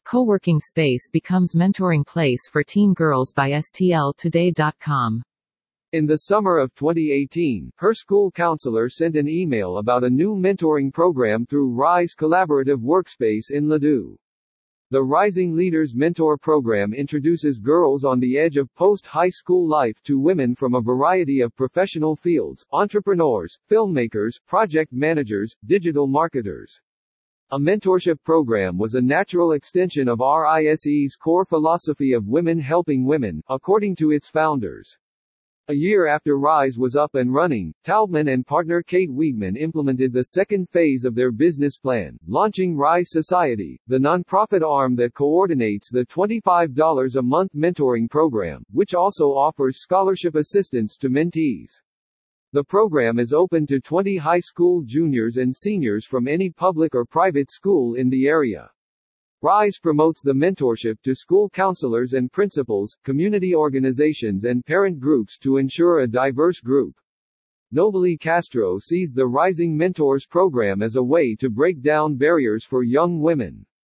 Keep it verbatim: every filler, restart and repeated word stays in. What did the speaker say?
Co-working space becomes mentoring place for teen girls by S T L today dot com. In the summer of twenty eighteen, her school counselor sent an email about a new mentoring program through Rise Collaborative Workspace in Ladue. The Rising Leaders Mentor Program introduces girls on the edge of post-high school life to women from a variety of professional fields: entrepreneurs, filmmakers, project managers, digital marketers. A mentorship program was a natural extension of RISE's core philosophy of women helping women, according to its founders. A year after Rise was up and running, Taubman and partner Kate Wiegman implemented the second phase of their business plan, launching Rise Society, the nonprofit arm that coordinates the twenty-five dollars a month mentoring program, which also offers scholarship assistance to mentees. The program is open to twenty high school juniors and seniors from any public or private school in the area. Rise promotes the mentorship to school counselors and principals, community organizations and parent groups to ensure a diverse group. Nobili Castro sees the Rising Mentors program as a way to break down barriers for young women.